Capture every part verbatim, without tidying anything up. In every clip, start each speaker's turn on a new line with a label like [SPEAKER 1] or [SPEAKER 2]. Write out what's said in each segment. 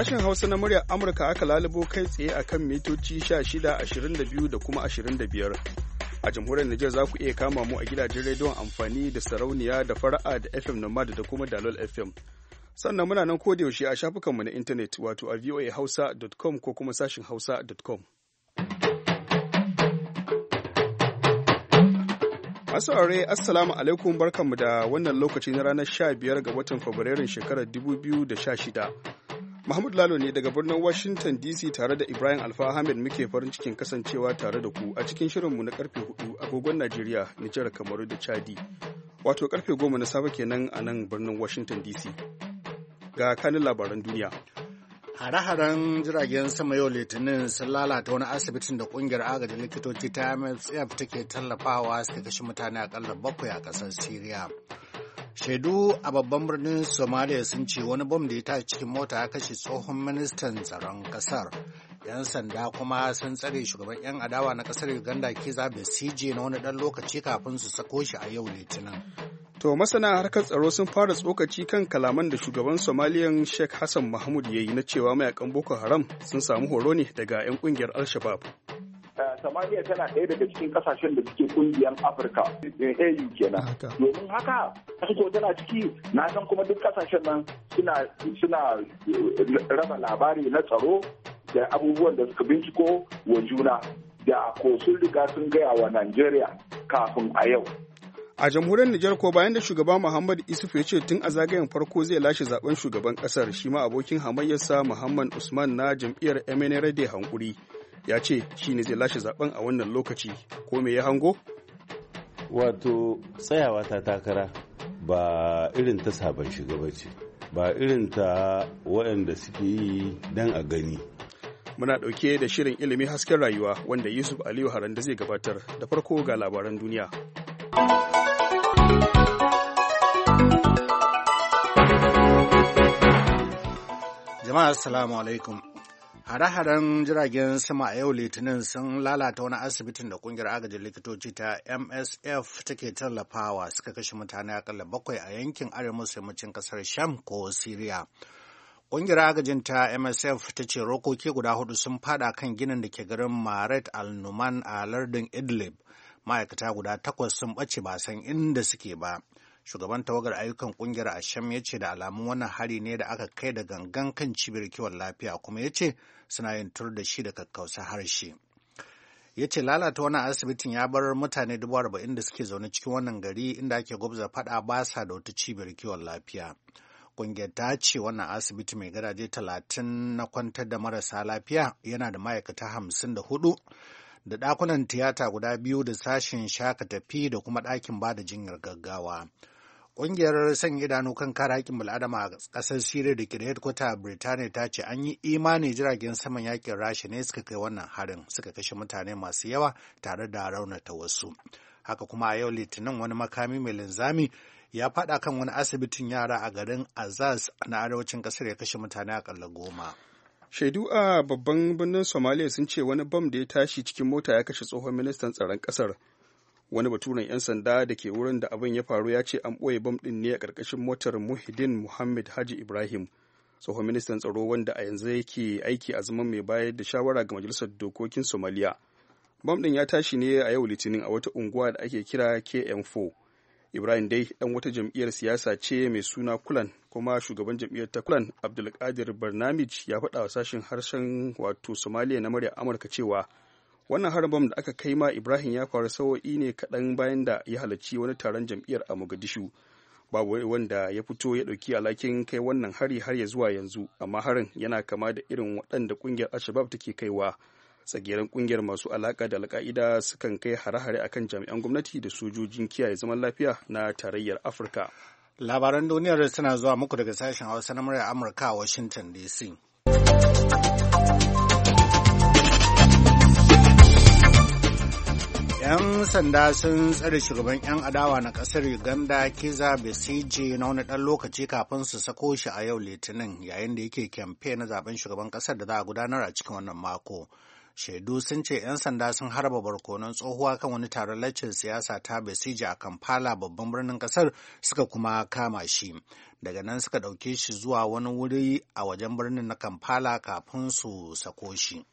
[SPEAKER 1] Sashen Hausa na muryar Amurka aka lalubo kai tsaye a kan mitoci sha shida, ashirin da biyu da kuma ashirin da biyar. A jamhuriyar Nijar za ku iya kama mu a gidajen rediyon amfani da sarauniya da fara'a da F M Nomad da kuma Dalol F M. Sannan muna nan kodayaushe a shafukanmu na intanet wato a voa hausa dot com ko kuma sashin hausa dot com. Masu aure assalamu alaikum barkanmu da wannan lokaci na ranar sha biyar ga watan Fabrairun shekarar dubu biyu da sha shida. Mahmud Lalo ne daga birnin Washington D C tare da Ibrahim Alfa Ahmed muke farin cikin kasancewa tare da ku a cikin shirinmu na karfe hudu agogon Najeriya, Nijar, Kamaru da Chadi. Wato karfe goma na safe kenan a nan birnin Washington D C. Ga kanin labaran duniya.
[SPEAKER 2] Hare-haren jiragen sama yau Litinin sun lalata wani asibitin da kungiyar agajin likitoci ta M S F take tallafawa suka kashe mutane akalla bakwai a ƙasar Siriya. Shaidu a babban birnin Somalia sun ce wani bom da ya tashi cikin mota ya kashe tsohon ministan tsaron kasar. 'Yan sanda kuma sun tsare shugaban 'yan adawa na kasar Uganda Kizza Besigye na wani ɗan lokaci kafin su sako shi a yau Litinin.
[SPEAKER 1] To masana harkar tsaro sun fara tsokaci kan kalaman da shugaban Somaliyan Sheikh Hassan Mahmud ya yi na cewa mayakan Boko Haram sun samu horo ne daga 'yan kungiyar Al-Shabaab.
[SPEAKER 3] Somalia tana ɗaya daga cikin kasashen da suke kungiyar Afirka A U kenan. Domin haka ko tana ciki na san kuma duk kasashen nan suna suna raba labari na tsaro da abubuwan da suka binciko wa juna da ko sun riga sun gaya wa Najeriya kafin a yau.
[SPEAKER 1] A jamhuriyar Nijar ko bayan da shugaba Muhammad Isufu ya ce tun a zagayen farko zai lashe zaben shugaban kasar, shi ma abokin hamayyarsa Muhammad Usman na jam'iyyar M N R D Hankuri ya ce shi ne zai lashe zaben a wannan lokaci. Ko me ya hango?
[SPEAKER 4] Wato tsayawa ta takara ba irin ta sabon shugabanci ba irin ta waɗanda suke yi dan a gani.
[SPEAKER 1] Muna ɗauke da shirin ilimi hasken rayuwa wanda Yusuf Aliyu Haranda zai gabatar. Da farko ga labaran duniya.
[SPEAKER 2] Jama'a assalamu alaikum. Hare-haren jiragen sama a yau Litinin sun lalata wani asibitin da kungiyar agajin likitoci ta M S F take tallafawa suka kashe mutane akalla bakwai a yankin arewa maso yammacin kasar Sham ko Siriya. Kungiyar agajin ta M S F ta ce rokoki guda hudu sun fada kan ginin da ke garin Maret al-Numan a lardin Idlib. Ma'aikata guda takwas sun ɓace ba san inda suke ba. Shugaban tawagar ayyukan kungiyar Asham ya ce da alamun wannan hari ne da aka kai da gangan kan cibiyar kiwon lafiya, kuma ya ce suna yin tur da shi da kakkausa harshe. Ya ce lalata wannan asibitin ya bar mutane dubu arba'in da suke zaune cikin wannan gari inda ake gwabza faɗa ba sa da wata cibiyar kiwon lafiya. Kungiyar ta ce wannan asibiti mai gadaje talatin na kwantar da marasa lafiya yana da ma'aikata hamsin da hudu da ɗakunan tiyata guda biyu da sashen shaka tafi da kuma ɗakin ba da jinyar gaggawa. Ƙungiyar sanya idanu kan kare haƙƙin bil'adama a ƙasar Siriya da ke da headquarter a Birtaniya ta ce an yi imani jiragen saman yakin Rasha ne suka kai wannan harin suka kashe mutane masu yawa tare da raunata wasu. Haka kuma a yau Litinin wani makami mai linzami ya faɗa kan wani asibitin yara a garin Azaz na arewacin ƙasar ya kashe mutane aƙalla goma.
[SPEAKER 1] Shaidu a babban birnin Somalia sun ce wani bam da ya tashi cikin mota ya kashe tsohon ministan tsaron ƙasar. Wani baturen 'yan sanda da ke wurin da abin ya faru ya ce an ɓoye bam ɗin ne a ƙarƙashin motar Muhyiddin Muhammad Haji Ibrahim, tsohon ministan tsaro wanda a yanzu yake aiki a zaman mai bayar da shawara ga majalisar dokokin Somalia. Bam ɗin ya tashi ne a yau Litinin a wata unguwa da ake kira K M four. Ibrahim dai ɗan wata jam'iyyar siyasa ce mai suna Kulan, kuma shugaban jam'iyyar ta Kulan Abdulkadir Barnamij ya faɗa wa sashen harshen wato Somalia na murya Amurka cewa wannan harbam da aka kai ma Ibrahim ya faru sawo'i ne kaɗan bayan da ya halarci wani taron jam'iyyar a Mogadishu. Babu wanda ya fito ya ɗauki alhakin kai wannan hari har ya zuwa yanzu, amma harin yana kama da irin waɗanda ƙungiyar Al-Shabaab take kaiwa. Tsageren ƙungiyar masu alaƙa da Al-Qaida sukan kai hare-hare akan jami'an gwamnati da sojojin kiyaye zaman lafiya na tarayyar Afirka.
[SPEAKER 2] Labaran duniyar suna zuwa muku daga sashen Hausa na muryar Amurka a Washington D C. 'Yan sanda sun tsare shugaban 'yan adawa na ƙasar Uganda Kizza Besigye na wani ɗan lokaci kafin su sako shi a yau Litinin yayin da yake kyamfe na zaben shugaban ƙasar da za a gudanar a cikin wannan mako. Shaidu sun ce 'yan sanda sun harba barkonon tsohuwa kan wani taron lacin siyasa ta Besigye a Kampala babban birnin kasar suka kuma kama shi. Daga nan suka ɗauke shi zuwa wani wuri a wajen birnin na Kampala kafin su sako shi.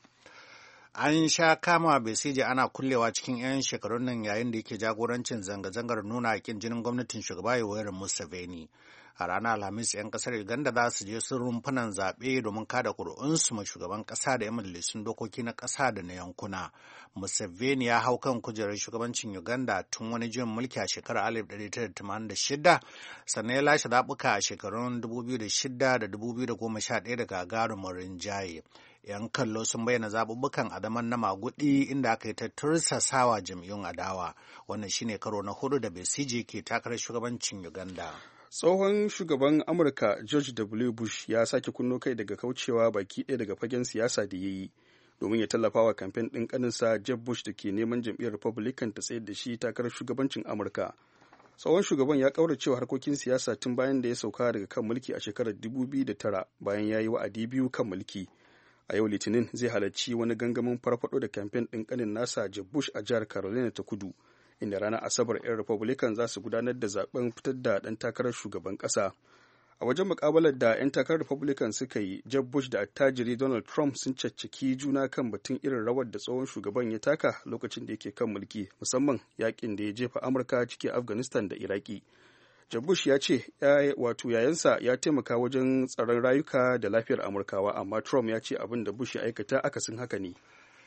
[SPEAKER 2] An sha kama Besigye ana kullewa cikin 'yan shekarun nan yayin da yake jagorancin zanga-zangar nuna kin jinin gwamnatin shugaba Yoweri Museveni. A ranar Alhamis 'yan kasar Uganda za su je sun rumfunan zaɓe domin kada ƙuri'unsu ma shugaban ƙasa da 'yan majalisun dokoki na ƙasa da na yankuna. Museveni ya hau kan kujerar shugabancin Uganda tun wani juyin mulki a shekarar alif ɗari tara da tamanin da shida, sannan ya lashe zaɓuka a shekarun dubu biyu da shida da dubu biyu da goma sha ɗaya da gagarumin rinjaye. 'Yan kallo sun bayyana zaɓuɓɓukan a zaman na maguɗi inda aka yi ta tursasawa jam'iyyun adawa. Wannan shine karo na hudu da Besigye ke takarar shugabancin Uganda.
[SPEAKER 1] Tsohon shugaban Amurka George W. Bush ya sake kunno kai daga kaucewa baki ɗaya daga fagen siyasa da ya yi domin ya tallafa wa kamfen ɗin ƙaninsa Jeb Bush da ke neman jam'iyyar Republican ta tsayar da shi takarar shugabancin Amurka. Tsohon shugaban ya ƙauracewa harkokin siyasa tun bayan da ya sauka daga kan mulki a shekarar dubu biyu da tara bayan ya yi wa'adi biyu kan mulki. A yau Litinin zai halarci wani gangamin farfaɗo da kamfen ɗin ƙanin nasa Jeb Bush a jihar Carolina ta Kudu, inda ranar Asabar 'yan Republican za su gudanar da zaben fitar da ɗan takarar shugaban ƙasa. A wajen mukabalar da 'yan takarar Republican suka yi, Jeb Bush da attajiri Donald Trump sun caccaki juna kan batun irin rawar da tsohon shugaban ya taka lokacin da yake kan mulki, musamman yakin da ya jefa Amurka cikin Afghanistan da Iraki. Jeb Bush ya ce wato yayansa ya taimaka wajen tsaron rayuka da lafiyar Amurkawa, amma Trump ya ce abin da Bush ya aikata akasin haka ne.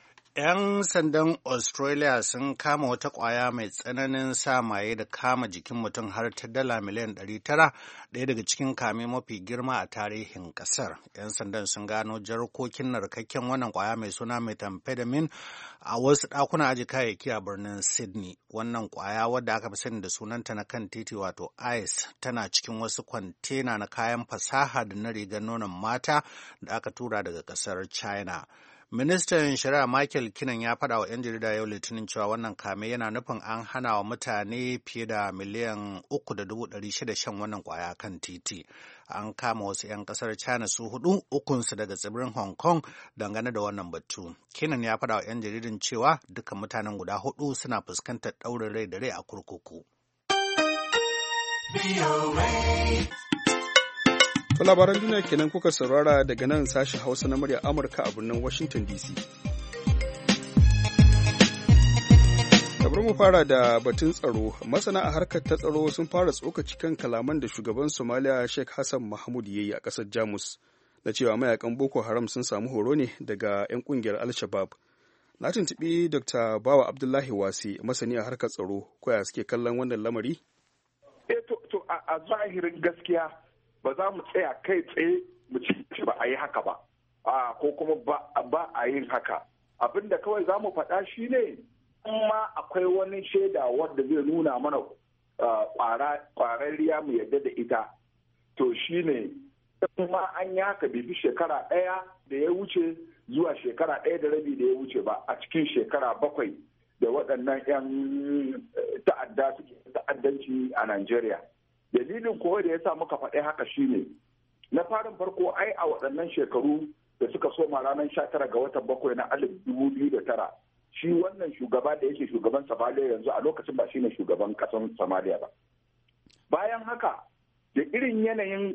[SPEAKER 2] 'Yan sandan Australia sun kama wata ƙwaya mai tsananin sa maye da kama jikin mutum har ta dala miliyan ɗari tara, ɗaya daga cikin kame mafi girma a tarihin ƙasar. 'Yan sandan sun gano jarkokin narkakken wannan ƙwaya mai suna methamphetamine a wasu ɗakuna aji kayayyaki a birnin Sydney. Wannan ƙwaya wadda aka fi sani da sunanta na kan titi wato ice tana cikin wasu kwantena na kayan fasaha da na rigar nonon mata da aka tura daga ƙasar China. Ministan Shari'a Michael Kinnan ya faɗa wa 'yan jarida yau Litinin cewa wannan kame yana nufin an hana wa mutane fiye da miliyan uku da dubu ɗari shida shan wannan ƙwaya kan titi. An kama wasu 'yan ƙasar China su hudu, ukunsu daga tsibirin Hong Kong dangane da wannan batu. Kinnan ya faɗa wa 'yan jaridan cewa dukkan mutanen guda hudu suna fuskantar ɗaurin rai da rai a kurkuku.
[SPEAKER 1] To labaran duniya kenan kuka saurara daga nan sashen Hausa na murya Amurka a birnin Washington D C. Bari mu fara da batun tsaro. Masana a harkar ta tsaro sun fara tsokaci kan kalaman da shugaban Somalia Sheikh Hassan Mahmud ya yi a ƙasar Jamus na cewa mayakan Boko Haram sun samu horo ne daga 'yan ƙungiyar Al-Shabaab. Na tuntuɓi Doctor Bawa Abdullahi Wasi, masani a harkar tsaro, koya suke kallon wannan lamari?
[SPEAKER 3] Eh to, to a zahirin gaskiya ba za mu tsaya kai tsaye mu ci ba a yi haka ba, a ko kuma ba a yin haka. Abinda kawai za mu faɗa shi ne, amma akwai wani shaida wanda zai nuna mana ƙwararriya mu yadda da ita, to shi ne kuma an yi haka bibi shekara ɗaya da ya wuce zuwa shekara ɗaya da rabi da ya wuce ba a cikin shekara bakwai da waɗannan 'yan ta'adda suke ta'addanci a Najeriya. Dalilin kowa da ya sa muka faɗi haka shine na farin farko ai a waɗannan shekaru da suka soma ranar sha tara ga watan bakwai na alif dubu biyu da tara shi wannan shugaba da yake shugaban Somalia yanzu a lokacin ba shine shugaban ƙasar Somalia ba. Bayan haka da irin yanayin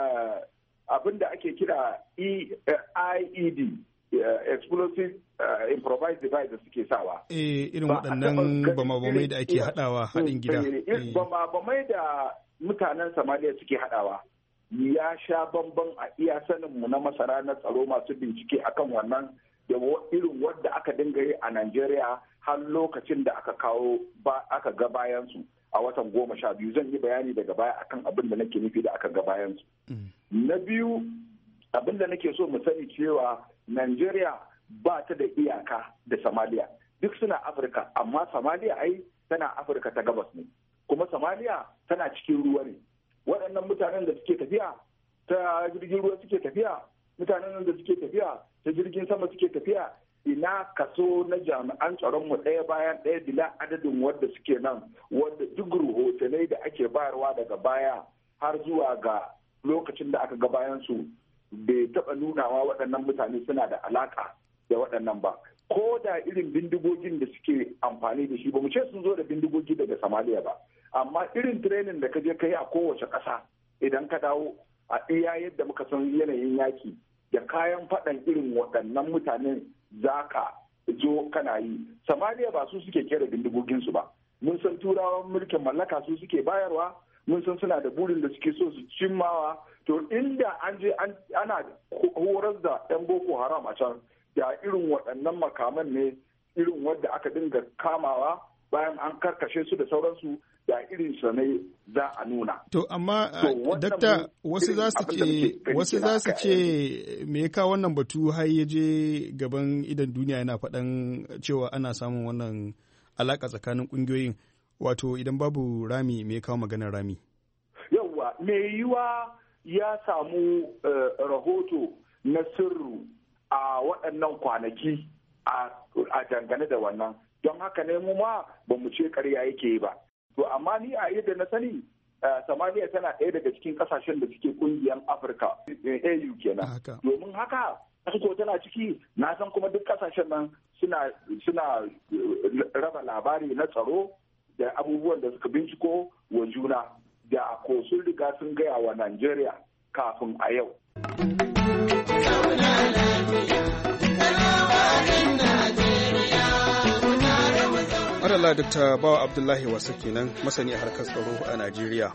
[SPEAKER 3] abin da ake kira I E D explosive improvised device da suke sawa.
[SPEAKER 1] Eh irin waɗannan bama-bamai da ake haɗawa haɗin gida.
[SPEAKER 3] Bama-bamai da mutanen Somalia suke haɗawa ya sha bamban a iya saninmu na masana na tsaro masu bincike akan wannan da irin wadda aka dinga yi a Najeriya har lokacin da aka kawo ba aka ga bayansu a watan goma sha biyu. Zan yi bayani daga baya akan abin da nake nufi da aka ga bayansu. Na biyu abin da nake so mu sani cewa Najeriya ba ta da iyaka da Somalia. Duk suna Afirka, amma Somalia ai tana Afirka ta gabas ne. Kuma Somalia tana cikin ruwa ne. Waɗannan mutanen da suke tafiya ta jirgin ruwa suke tafiya, mutanen da suke tafiya ta jirgin sama suke tafiya, ina kaso na jami'an tsaron mu ɗaya bayan ɗaya bila adadin wadda suke nan, wadda duk rahotanai da ake bayarwa daga baya har zuwa ga lokacin da aka ga bayan su bai taɓa nunawa waɗannan mutane suna da alaƙa da waɗannan ba. ko da irin bindigogin da suke amfani da shi ba mu ce sun zo da bindigogi daga Somalia ba, amma irin training da ka je ka yi a kowace ƙasa idan ka dawo a iya yadda muka san yanayin yaki da kayan faɗan irin waɗannan mutanen za ka zo kana yi. Somalia ba su suke kera bindigoginsu ba, mun san turawan mulkin mallaka su suke bayarwa, mun san suna da burin da suke so su cimmawa. To inda an je ana horar da 'yan Boko Haram a can da irin waɗannan makaman ne irin wadda aka dinga kamawa bayan an karkashe su da sauransu da irin sa ne za a nuna.
[SPEAKER 1] To amma dakta wasu za su ce wasu za su ce me ya kawo wannan batu har ya je gaban idan duniya yana faɗan cewa ana samun wannan alaka tsakanin ƙungiyoyin, wato idan babu rami me ya kawo maganar rami?
[SPEAKER 3] Yawwa me yiwa ya samu rahoto na sirru a waɗannan kwanaki a dangane da wannan, don haka ne mu ma ba mu ce ƙarya yake yi ba. To amma ni a yadda na sani Somalia tana ɗaya daga cikin ƙasashen da suke ƙungiyar Afirka A U kenan. Domin haka ko tana ciki, na san kuma duk ƙasashen nan suna suna raba labari na tsaro da abubuwan da suka binciko wa juna da ko sun riga sun gaya wa Najeriya kafin a yau.
[SPEAKER 1] Madalla Dokta Bawa Abdullahi Wasa kenan, masani a harkar tsaro a Najeriya.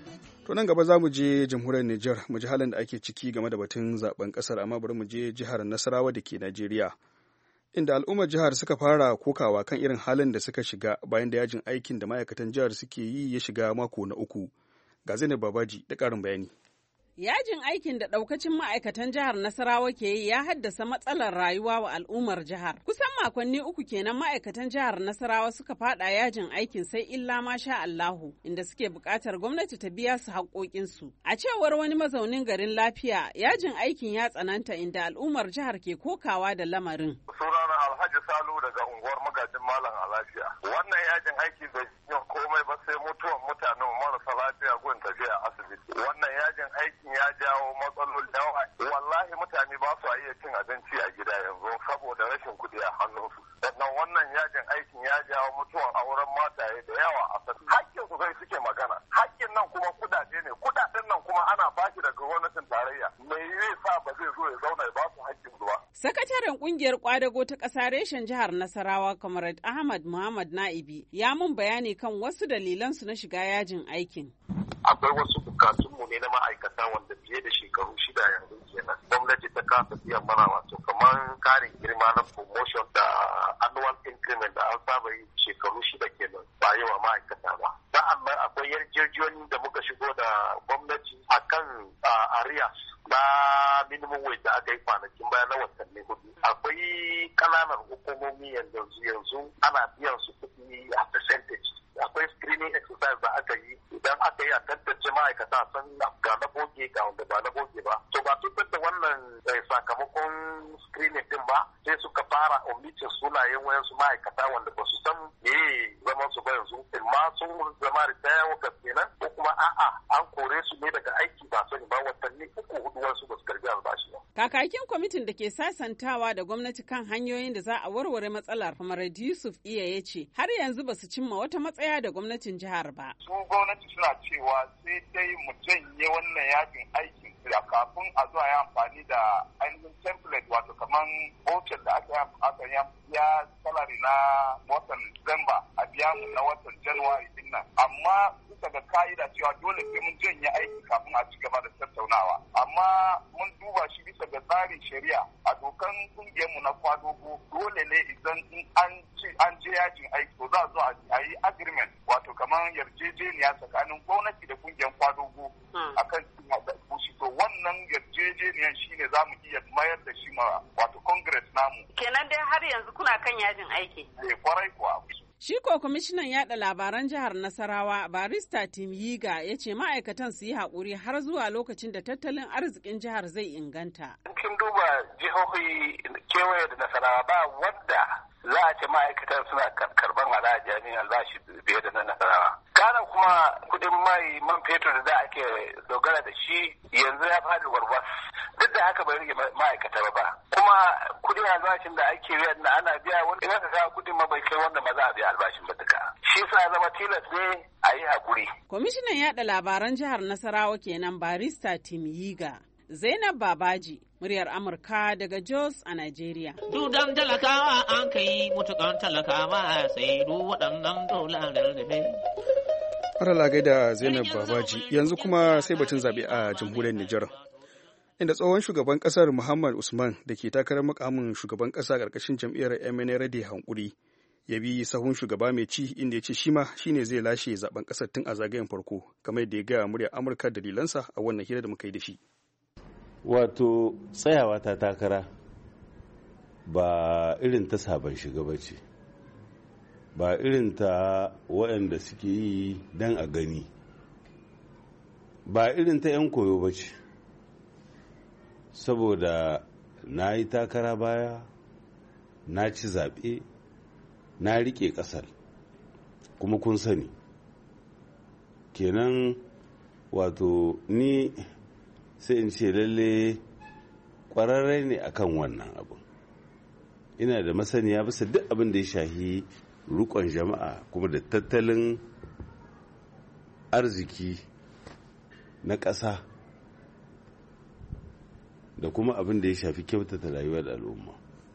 [SPEAKER 1] To nan gaba za mu je jamhuriyar Nijar mu ji halin da ake ciki game da batun zaben kasar, amma bari mu je jihar Nasarawa da ke Najeriya. Inda al'ummar jihar suka fara kokawa kan irin halin da suka shiga bayan da yajin aikin da ma'aikatan jihar suke yi ya shiga mako na uku. Ga Zainab Babaji da ƙarin bayani.
[SPEAKER 5] Yajin aikin da ɗaukacin ma'aikatan jihar Nasarawa ke yi ya haddasa matsalar rayuwa wa al'ummar jihar. Kusan makonni uku kenan ma'aikatan jihar Nasarawa suka fada yajin aikin sai illa ma sha Allahu, inda suke buƙatar gwamnati ta biya su haƙoƙinsu. A cewar wani mazaunin garin Lafiya, yajin aikin ya tsananta inda al'ummar jihar ke kokawa da lamarin.
[SPEAKER 6] Sunana Alhaji Salu daga unguwar Magajin Malam a Lafiya. Wannan yajin aiki bai yi komai ba sai mutuwan mutanen marasa lafiya gun tafiya asibiti. Wannan yajin aiki ya jawo matsaloli yawa. Wallahi mutane ba su iya cin abinci a gida yanzu saboda rashin kuɗi a hannunsu. Sannan wannan yajin aikin ya jawo mutuwan auren mataye da yawa a sassan. Hakkin su zai suke magana. Hakkin nan kuma kuɗaɗe ne. Kuɗaɗen nan kuma ana bashi daga gwamnatin tarayya. Me zai sa ba zai zo ya zauna ya ba su hakkin su ba.
[SPEAKER 5] Sakataren kungiyar kwadago ta ƙasa reshen jihar Nasarawa, Comrade Ahmad Muhammad Na'ibi, ya mun bayani kan wasu dalilansu na shiga yajin aikin.
[SPEAKER 6] Akwai wasu bukatunmu ne na ma'aikata wanda fiye da shekaru shida yanzu kenan. Gwamnati ta kasa biyan mana wato kamar karin girma na promotion da annual increment da an saba yi shekaru shida kenan ba yi wa ma'aikata ba. Sa'an nan akwai yarjejeniyoyi da muka shigo da gwamnati akan arias na minimum wage da aka yi kwanakin baya na watanni hudu. Akwai kananan hukumomi yanzu yanzu ana biyan su kuɗi a percentage. Akwai screening exercise da aka yi idan aka yi a tantance ma'aikata san ga na boge ga wanda ba na boge ba. To ba su da wannan sakamakon screening din ba sai suka fara omitin sunayen wayansu ma'aikata wanda ba su san me zaman su ba yanzu. Ma sun zama ritaya wakas kenan ko kuma a'a an kore su ne daga aiki ba sani ba watanni uku hudu wasu ba su karbi albashi ba.
[SPEAKER 5] Kakakin kwamitin da ke sasantawa da gwamnati kan hanyoyin da za a warware matsalar, Comrade Yusuf Iya ya ce har yanzu ba su cimma wata matsaya da gwamnatin jihar ba.
[SPEAKER 6] Su gwamnati suna cewa sai dai mu janye wannan yajin aikin da kafin a zo a yi amfani da ainihin template wato kaman voucher da aka yi ya salari na watan Disamba a biya mu na watan January din nan. Amma bisa ga ka'ida cewa dole sai mun janye aiki kafin a ci gaba da tattaunawa. Amma mun duba shi bisa ga tsarin shari'a a dokan kungiyarmu na kwadogo dole ne idan an ci an je yajin aiki to za a zo a yi agreement wato kamar yarjejeniya tsakanin gwamnati da kungiyar kwadogo akan bushi to wannan yarjejeniyan shine za mu iya mayar da shi ma wato congress namu.
[SPEAKER 5] Kenan dai har yanzu kuna kan yajin aiki.
[SPEAKER 6] Eh kwarai kuwa.
[SPEAKER 5] Shi ko kwamishinan yada labaran jihar Nasarawa Barista Tim Yiga ya ce ma'aikatan su yi haƙuri har zuwa lokacin da tattalin arzikin jihar zai inganta.
[SPEAKER 6] Kin duba jihohi kewaye da Nasarawa ba wanda za a ce ma'aikatan suna karɓar haraji albashi fiye da na Nasarawa. Kana kuma kuma kudin mai man fetur da ake dogara da shi yanzu ya faɗi warwas. Duk da haka bai rage ma'aikata ba. Kuma kudin albashin da ake biya na ana biya wani in aka kawo kudin ma bai kai wanda ma za a biya albashin ba duka. Shi sa zama tilas ne a yi haƙuri.
[SPEAKER 5] Kwamishinan yaɗa labaran jihar Nasarawa kenan Barista Timiyiga. Zainab Babaji, muryar Amurka daga Jos a Najeriya.
[SPEAKER 7] Dudan talakawa an kai mutukan talakawa sai du waɗannan dolarar da ne.
[SPEAKER 1] Fara gaida Zainab Babaji, yanzu kuma sai batun zaɓe a jamhuriyar Nijar. Inda tsohon shugaban ƙasar Muhammad Usman da ke takarar mukamin shugaban ƙasa ƙarƙashin jam'iyyar M N R D Hankuri ya bi sahun shugaba mai ci inda ya ce shi ma shine zai lashe zaben ƙasar tun a zagayen farko, kamar yadda ya gaya muryar Amurka dalilansa a wannan hira da muka yi da shi.
[SPEAKER 4] Wato tsayawa ta takara ba irin ta sabon shiga ba ce, ba irin ta waɗanda suke yi don a gani, ba irin ta 'yan koyo ba ce, saboda na yi takara baya, na ci zaɓe, na riƙe ƙasar, kuma kun sani. Kenan wato ni sai in ce lalle ƙwararre ne akan wannan abu. Ina da masaniya bisa duk abin da ya shahi rukon jama'a kuma da tattalin arziki na ƙasa da kuma abin da ya shafi kyautata rayuwar al'umma.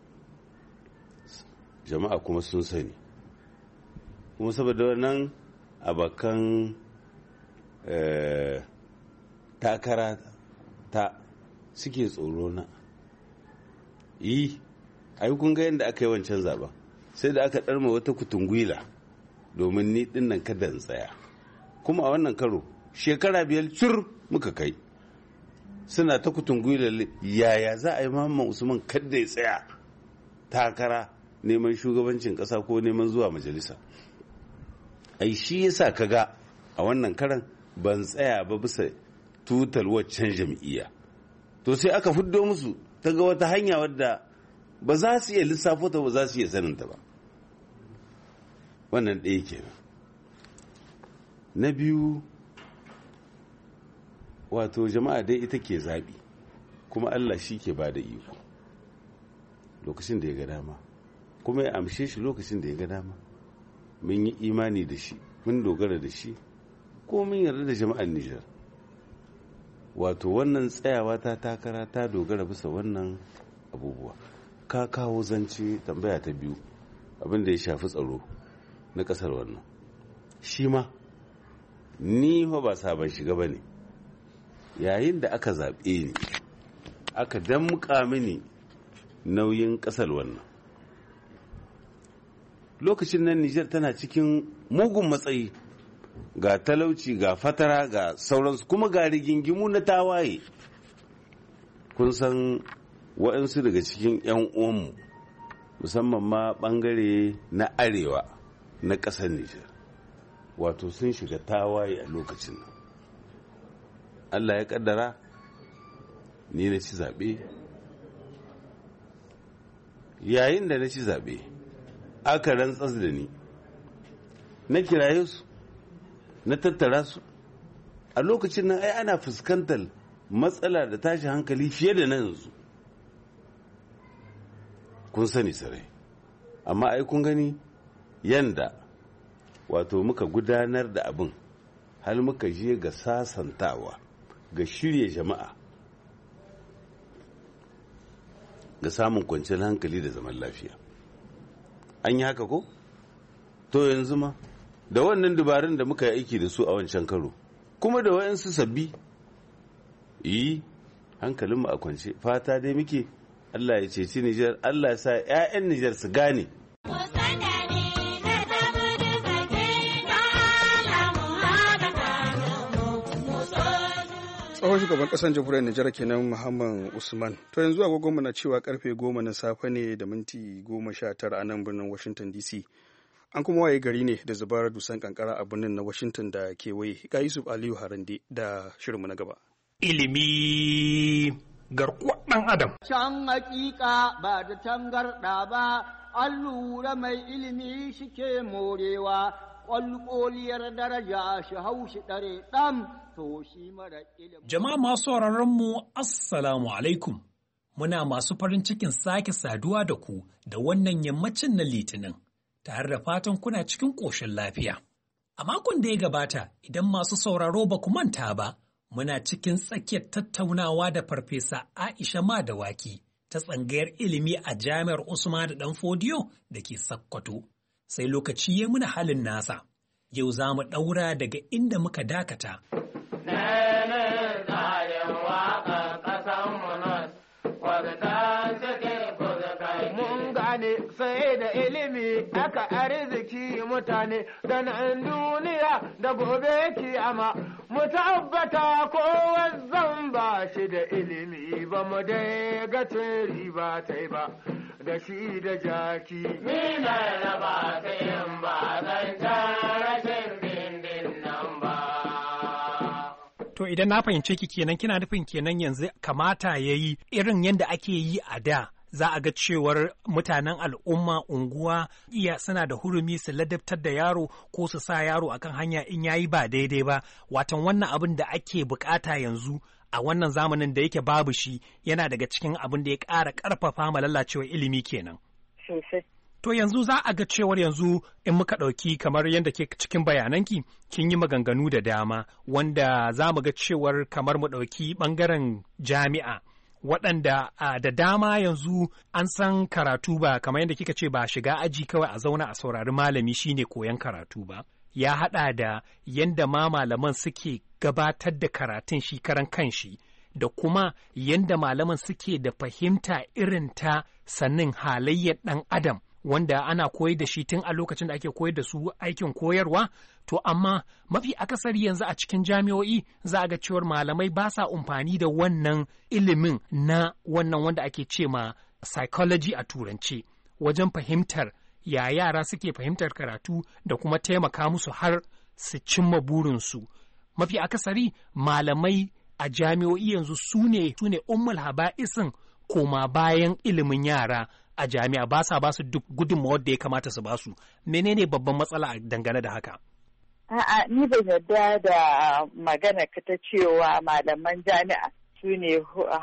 [SPEAKER 4] Jama'a kuma sun sani, kuma saboda wannan abakan eh, takara ta suke tsoro na yi ai kun ga yadda aka yi wancan zaben sai da aka ɗarma wata kutungwila domin ni ɗin nan kada in tsaya, kuma a wannan karo shekara biyar cur muka kai suna ta kutungwila yaya za a yi Muhammad Usman kada ya tsaya takara neman shugabancin ƙasa ko neman zuwa majalisa. Ai shi yasa kaga a wannan karan ban tsaya ba bisa tutal waccan jam'iyya, to sai aka fiddo musu ta ga wata hanya wadda ba za su iya lissafo ta ba za su iya saninta ba. Wannan ɗaya kenan. Na biyu, wato jama'a dai ita ke zaɓi, kuma Allah shi ke ba da iko lokacin da ya ga dama, kuma ya amshe shi lokacin da ya ga dama. Mun yi imani da shi, mun dogara da shi, ko mun yarda da jama'ar Nijar. Wato wannan tsayawa ta takara ta dogara bisa wannan abubuwa. Ka kawo zance tambaya ta biyu, abin da ya shafi tsaro na kasar wannan. Shi ma ni fa ba sabon shiga ba ne. Yayin da aka zaɓe ni aka damƙa mini nauyin ƙasar wannan, lokacin nan Nijar tana cikin mugun matsayi, ga talauci, ga fatara, ga sauransu, kuma ga rigingimu na tawaye. Kun san waɗansu daga cikin 'yan uwanmu, musamman ma ɓangare na arewa na ƙasar Nijar, wato sun shiga tawaye a lokacin nan. Allah ya ƙaddara ni na ci zaɓe. Yayin da na ci zaɓe aka rantsas da ni, na kiraye su, na tattara su. A lokacin nan ai ana fuskantar matsala da tashi hankali fiye da na yanzu, kun sani sarai. Amma ai kun gani yanda wato muka gudanar da abin, har muka je ga sasantawa, ga shirye jama'a, ga samun kwanciyar hankali da zaman lafiya. An yi haka ko? To yanzu ma da wannan dubarun da muka yi aiki da su a wancan karo, kuma da wayansu sabbi, yi hankalinmu a kwance. Fata dai muke Allah ya ceci Nijar, Allah ya sa 'ya'yan Nijar su gane.
[SPEAKER 1] Tsohon shugaban ƙasar jamhuriyar Nijar kenan Muhammad Usman. To yanzu agogonmu na cewa karfe goma na safe ne da minti goma sha tara a nan birnin Washington D C. An kuma waye gari ne da zubar dusan kankara a birnin na Washington da kewaye. Ga Yusuf Aliyu Harande da shirinmu na gaba.
[SPEAKER 8] Ilimi garkuwar ɗan Adam.
[SPEAKER 9] Can hakika ba da tangarɗa ba, an lura mai ilimi shike morewa. ƙwalƙoliyar daraja shi haushi ɗare ɗan to shi mara ilimin.
[SPEAKER 8] Jama'a masu mu assalamu alaikum. Muna masu farin cikin sake saduwa da ku da wannan yammacin na Litinin, tare da fatan kuna cikin ƙoshin lafiya. A makon da ya gabata, idan masu sauraro ba ku manta ba, muna cikin tsakiyar tattaunawa da Farfesa Aisha Madawaki ta tsangayar ilimi a Jami'ar Usman da Danfodiyo da ke Sokoto. Sai lokaci ya muna halin nasa. Yau za mu ɗaura daga inda muka dakata.
[SPEAKER 9] Mun gane sai da ilimi aka arziki mutane da nan duniya da gobe kiyama. Mu tabbata kowa zan ba shi da ilimi ba mu dai ga riba ta ba. Da shi da jaki. Ni na raba ta yin ba zan rashin bindin nan ba.
[SPEAKER 8] To idan na fahimce ki kenan kina nufin kenan yanzu kamata ya yi irin yadda ake yi a da. Za a ga cewar mutanen al'umma unguwa iya suna da hurumi su ladabtar da yaro ko su sa yaro akan hanya in yayi ba daidai ba. Watan wannan abin da ake bukata yanzu a wannan zamanin da yake babu shi yana daga cikin abin da ya ƙara ƙarfafa ma lalacewar ilimi kenan.
[SPEAKER 10] Sosai.
[SPEAKER 8] To yanzu za a ga cewar yanzu in muka ɗauki kamar yadda ke cikin bayananki kin yi maganganu da dama wanda za mu ga cewar kamar mu ɗauki ɓangaren jami'a. Waɗanda uh, da dama yanzu an san karatu ba kamar yadda kika ce ba shiga aji kawai a zauna a saurari malami shine koyon karatu ba. Ya haɗa da yadda ma malaman suke gabatar da karatun shi karan kanshi da kuma yadda malaman suke da fahimta irin ta sannin halayyar ɗan adam wanda ana koyar da shi tun a lokacin da ake koyar da su aikin koyarwa. To amma mafi akasari yanzu a cikin jami'o'i za a ga cewar malamai ba sa amfani da wannan ilimin na wannan wanda ake ce ma psychology a turance wajen fahimtar ya yara suke fahimtar karatu da kuma taimaka musu har su cimma burinsu. Mafi akasari malamai a jami'o'i yanzu su ne su ne ummul haba'isin koma bayan ilimin yara a jami'a ba sa ba su duk gudunmawar da ya kamata su ba su. Menene babban matsala dangane da haka?
[SPEAKER 10] A'a, ni ban yarda da magana ka ta cewa malaman jami'a su ne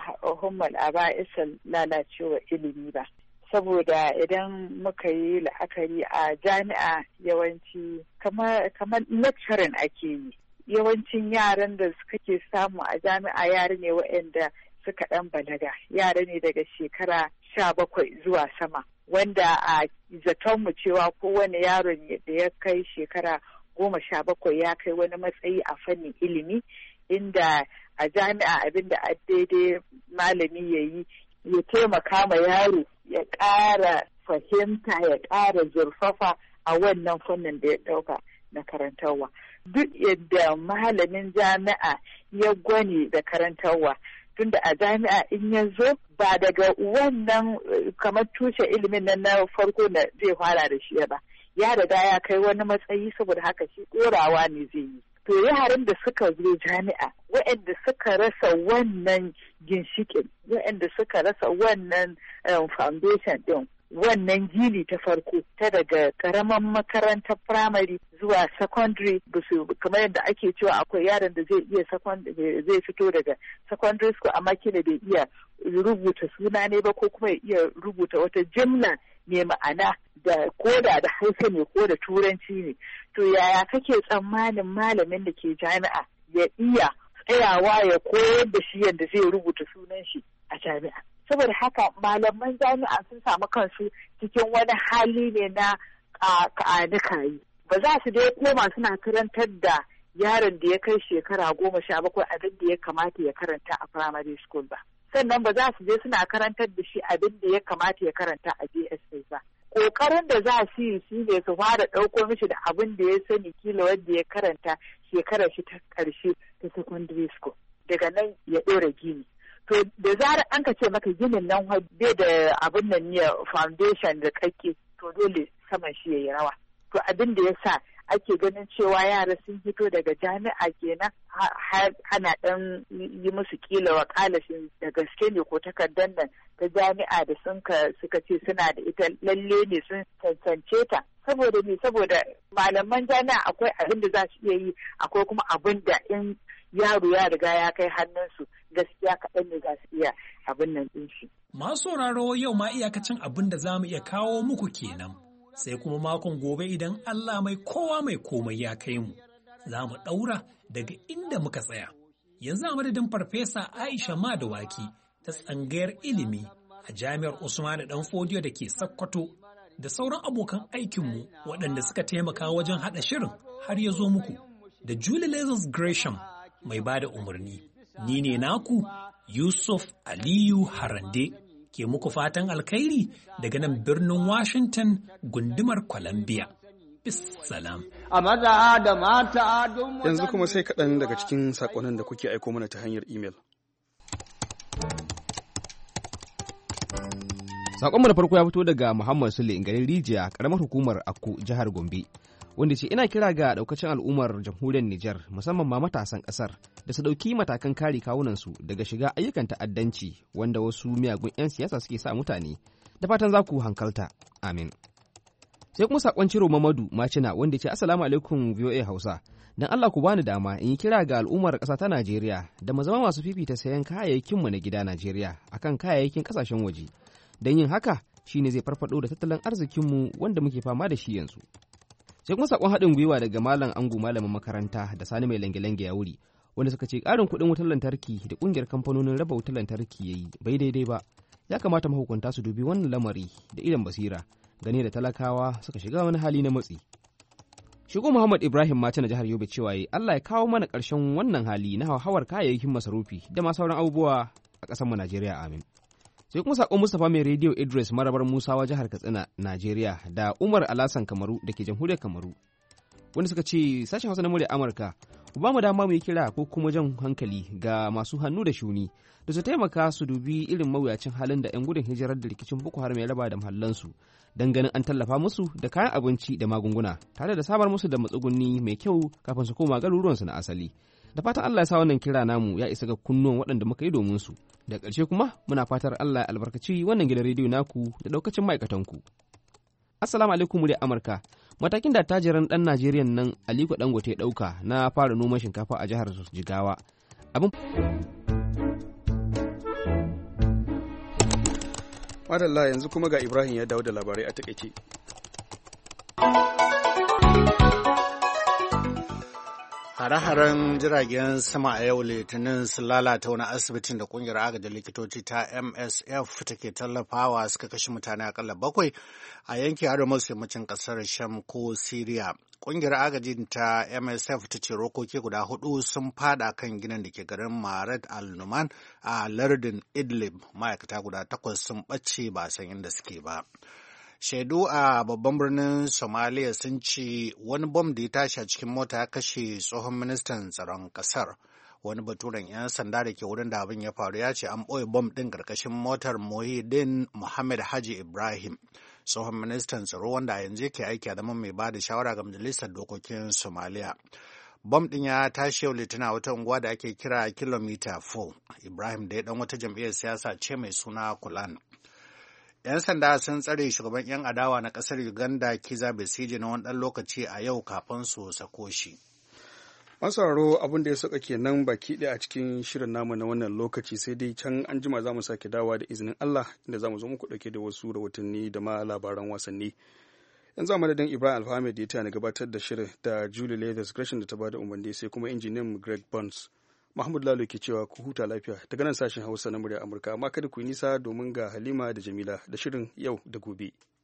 [SPEAKER 10] ummul haba'isin lalacewa ilimi ba. Saboda idan muka yi la'akari a jami'a yawanci kamar lecturing ake yi. Yawancin yaran da suka ke samu a jami'a yara ne waɗanda suka ɗan balaga, yara ne daga shekara sha bakwai zuwa sama, wanda a zatonmu cewa kowane yaro da ya kai shekara goma sha bakwai ya kai wani matsayi a fannin ilimi, inda a jami'a abinda a daidai malami ya yi ya taimaka ma yaro ya ƙara fahimta ya ƙara zurfafa a wannan fannin da ya ɗauka na karantarwa. Duk yadda malamin jami'a ya gwani da karantarwa, tunda a jami'a in ya zo ba daga wannan kamar tushe ilimin nan na farko da zai fara da shi ba, ya riga ya kai wani matsayi saboda haka shi ɗorawa ne zai yi. To yaran da suka zo jami'a waɗanda suka rasa wannan ginshikin, waɗanda suka rasa wannan foundation ɗin, wannan gini ta farko ta daga ƙaramin makarantar firamare zuwa secondary, kamar yadda ake cewa akwai yaran da zai iya zai fito daga secondary school amma kila bai iya rubuta suna ne ba ko kuma ya iya rubuta wata jimla mai ma'ana da koda da hausa ne ko da turanci ne. To yaya kake tsammanin malamin da ke jami'a ya iya tsayawa ya koyar da shi yadda zai rubuta sunan shi a jami'a? Saboda haka malaman jami'a sun samu kansu cikin wani hali ne na ƙaƙanikayi. Ba za su dai koma suna karantar da yaron da ya kai shekara goma sha bakwai abin da ya kamata ya karanta a primary school ba. Sannan ba za su je suna karantar da shi abin da ya kamata ya karanta a J S A ba. Ƙoƙarin da za su yi shi ne su fara ɗauko mishi da abin da ya sani kila wanda ya karanta shekarar shi ta ƙarshe ta secondary school. Daga nan ya ɗora gini. To da zarar an ka ce maka ginin nan bai da abin nan ne foundation da kake, to dole saman shi ya yi rawa. To abin da ya sa ake ganin cewa yara sun fito daga jami'a kenan har ana ɗan yi musu kila wakalashin da gaske ne ko takardar nan ta jami'a da sun suka ce suna da ita lalle ne sun cancance ta. saboda me saboda malaman jami'a akwai abin da za su iya yi, akwai kuma abin da in yaro ya riga ya kai hannunsu gaskiya kaɗan ne za su iya abin nan ɗin shi.
[SPEAKER 8] Masu sauraro yau ma iyakacin abin da za mu iya kawo muku kenan. Sai kuma makon gobe idan Allah mai kowa mai komai ya kai mu, za mu ɗaura daga inda muka tsaya. Yanzu a madadin Farfesa Aisha Madawaki ta tsangayar ilimi a Jami'ar Usmanu Danfodiyo da ke Sokoto da sauran abokan aikinmu waɗanda suka taimaka wajen haɗa shirin har ya zo muku, da Julie Lazarus Gresham mai ba da umarni. Ni ne naku Yusuf Aliyu Harande ke muku fatan alkhairi daga nan birnin Washington gundumar Columbia. Bissalam.
[SPEAKER 9] A maza da mata don
[SPEAKER 1] Yanzu kuma sai kaɗan daga cikin saƙonin da kuke aiko mana ta hanyar imel.
[SPEAKER 11] Saƙonmu da farko ya fito daga Muhammad Sule garin Rijiya, ƙaramar hukumar Akku, jihar Gombe, wanda ce ina kira ga ɗaukacin al'ummar jamhuriyar Nijar, musamman ma matasan ƙasar, da su ɗauki matakan kare kawunansu daga shiga ayyukan ta'addanci wanda wasu miyagun 'yan siyasa suke sa mutane. Da fatan za ku hankalta. Amin. Sai kuma saƙon Ciro Mamadu Macina wanda ce Assalamu alaikum V O A Hausa. Dan Allah ku bani dama in yi kira ga al'ummar ƙasa ta Najeriya da mu zama masu fifita sayan kayayyakinmu na gida Najeriya akan kayayyakin ƙasashen waje. Don yin haka shine zai farfado da tattalin arzikinmu wanda muke fama da shi yanzu. Sai kuma sakon haɗin gwiwa daga Malam Angu malamin makaranta da Sani mai lange-lange ya wuri, wanda suka ce ƙarin kuɗin wutar lantarki da ƙungiyar kamfanonin raba wutar lantarki ya yi bai daidai ba. Ya kamata mahukunta su dubi wannan lamari da idan basira, gane da talakawa suka shiga wani hali na matsi. Shigo Muhammad Ibrahim Mata na jihar Yobe cewa yi Allah ya kawo mana ƙarshen wannan hali na hauhawar kayayyakin masarufi da ma sauran abubuwa a ƙasarmu Najeriya, amin. Sai kuma sakon Mustapha mai rediyo Idris Marabar Musawa jihar Katsina, Najeriya, da Umar Alasan Kamaru da ke jamhuriyar Kamaru, wanda suka ce sashen Hausa na murya Amurka, ku ba mu dama mu yi kira ko kuma jan hankali ga masu hannu da shuni da su taimaka su dubi irin mawuyacin halin da 'yan gudun hijirar da rikicin Boko Haram ya raba da mahallansu, don ganin an tallafa musu da kayan abinci da magunguna tare da samar musu da matsugunni mai kyau kafin su koma garuruwansu na asali. Da fatan Allah ya sa wannan kira namu ya isa ga kunnuwan waɗanda muka yi domin su. Da ƙarshe kuma muna fatar Allah ya albarkaci wannan gidan rediyo naku da ɗaukacin ma'aikatanku. Assalamu alaikum muryar Amurka. Matakin da tajiran ɗan Najeriya nan Aliko Dangote ya ɗauka na fara noman shinkafa a jihar Jigawa. Abin
[SPEAKER 1] Madalla yanzu kuma ga Ibrahim ya dawo da labarai a takaice.
[SPEAKER 2] Hare-haren jiragen sama a yau Litinin sun lalata wani asibitin da kungiyar agajin likitoci ta M S F take tallafawa suka kashe mutane akalla bakwai a yankin arewa maso yammacin kasar Sham ko Syria. Kungiyar agajin ta M S F ta ce rokoki guda hudu sun fada kan ginin da ke garin Marat al-Numan a lardin Idlib. Ma'aikata guda takwas sun ɓace ba san inda suke ba. Shaidu a babban birnin Somalia sun ce wani bom da ya tashi a cikin mota ya kashe tsohon ministan tsaron kasar. Wani baturen 'yan sanda da ke wurin da abin ya faru ya ce an ɓoye bom ɗin ƙarƙashin motar Muhyiddin Muhammad Haji Ibrahim, tsohon ministan tsaro wanda a yanzu yake aiki a zaman mai ba da shawara ga majalisar dokokin Somalia. Bom ɗin ya tashi yau Litinin a wata unguwa da ake kira kilomita four. Ibrahim da ya ɗan wata jam'iyyar siyasa ce mai suna Kulan. 'Yan sanda sun tsare shugaban 'yan adawa na ƙasar Uganda Kizza Besigye na wani ɗan lokaci a yau kafin su sako shi.
[SPEAKER 1] Masauraro abin da ya saka kenan baki ɗaya a cikin shirin namu na wannan lokaci, sai dai can an jima za mu sake dawa da izinin Allah inda za mu zo muku ɗauke da wasu rahotanni da ma labaran wasanni. Yanzu a madadin Ibrahim Alfahamed da ya tana gabatar da shirin da Julie Leathers Gresham da ta bada umarni, sai kuma injiniyan Greg Burns. Mahmud Lalo ke cewa ku huta lafiya daga nan sashen Hausa na murya Amurka, amma kada ku yi nisa domin ga Halima da Jamila da shirin yau da gobe.